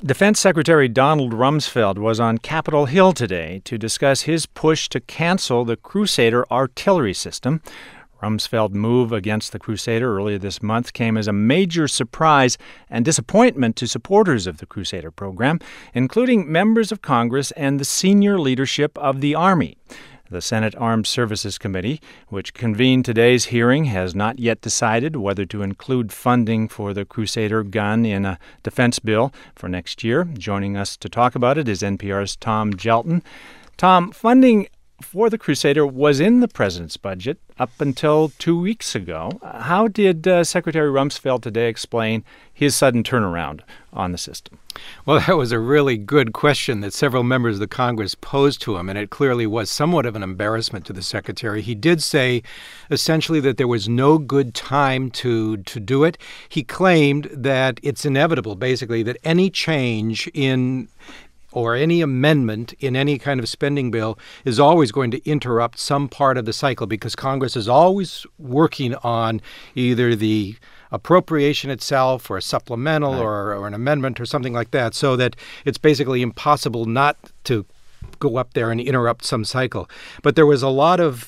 Defense Secretary Donald Rumsfeld was on Capitol Hill today to discuss his push to cancel the Crusader artillery system. Rumsfeld's move against the Crusader earlier this month came as a major surprise and disappointment to supporters of the Crusader program, including members of Congress and the senior leadership of the Army. The Senate Armed Services Committee, which convened today's hearing, has not yet decided whether to include funding for the Crusader gun in a defense bill for next year. Joining us to talk about it is NPR's Tom Gjelten. Tom, funding for the Crusader was in the president's budget up until 2 weeks ago. How did Secretary Rumsfeld today explain his sudden turnaround on the system? Well, that was a really good question that several members of the Congress posed to him, and it clearly was somewhat of an embarrassment to the secretary. He did say essentially that there was no good time to do it. He claimed that it's inevitable, basically, that any change in or any amendment in any kind of spending bill is always going to interrupt some part of the cycle because Congress is always working on either the appropriation itself or a supplemental or an amendment or something like that, so that it's basically impossible not to go up there and interrupt some cycle. But there was a lot of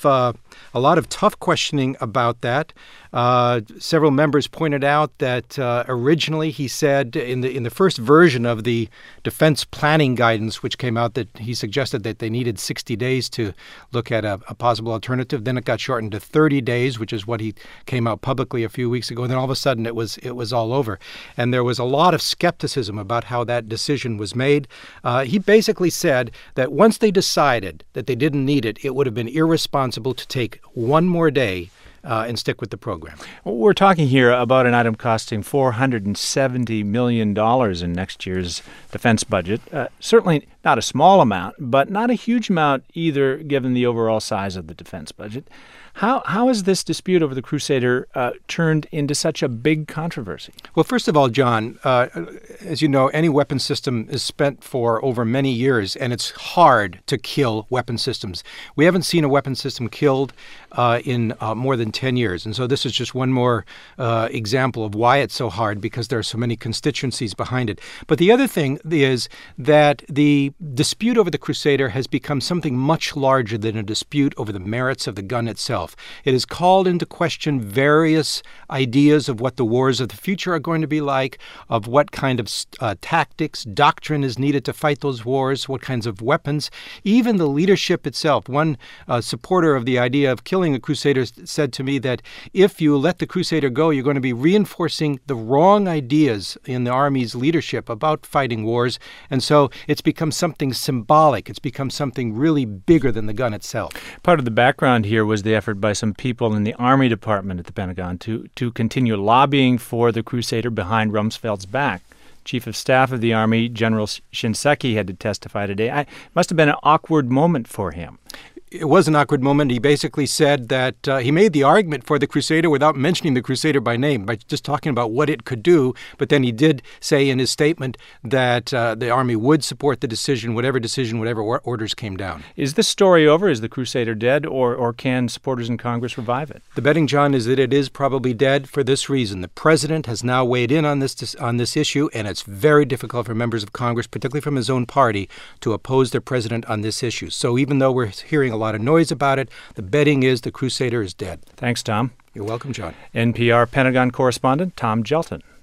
tough questioning about that. Several members pointed out that originally he said in the first version of the defense planning guidance, which came out, that he suggested that they needed 60 days to look at a possible alternative. Then it got shortened to 30 days, which is what he came out publicly a few weeks ago. And then all of a sudden it was all over. And there was a lot of skepticism about how that decision was made. He basically said that once they decided that they didn't need it, it would have been irresponsible to take one more day and stick with the program. We're talking here about an item costing $470 million in next year's defense budget. Certainly not a small amount, but not a huge amount either, given the overall size of the defense budget. How has this dispute over the Crusader turned into such a big controversy? Well, first of all, John, as you know, any weapon system is spent for over many years, and it's hard to kill weapon systems. We haven't seen a weapon system killed in more than 10 years. And so this is just one more example of why it's so hard, because there are so many constituencies behind it. But the other thing is that the dispute over the Crusader has become something much larger than a dispute over the merits of the gun itself. It has called into question various ideas of what the wars of the future are going to be like, of what kind of tactics, doctrine is needed to fight those wars, what kinds of weapons, even the leadership itself. One supporter of the idea of killing the Crusaders said to me that if you let the Crusader go, you're going to be reinforcing the wrong ideas in the Army's leadership about fighting wars. And so it's become something symbolic. It's become something really bigger than the gun itself. Part of the background here was the effort by some people in the Army Department at the Pentagon to continue lobbying for the Crusader behind Rumsfeld's back. Chief of Staff of the Army, General Shinseki, had to testify today. It must have been an awkward moment for him. It was an awkward moment. He basically said that he made the argument for the Crusader without mentioning the Crusader by name, by just talking about what it could do. But then he did say in his statement that the Army would support the decision, whatever orders came down. Is this story over? Is the Crusader dead, or can supporters in Congress revive it? The betting, John, is that it is probably dead for this reason. The president has now weighed in on this issue, and it's very difficult for members of Congress, particularly from his own party, to oppose their president on this issue. So even though we're hearing a lot of noise about it, the betting is the Crusader is dead. Thanks, Tom. You're welcome, John. NPR Pentagon correspondent Tom Gjelten.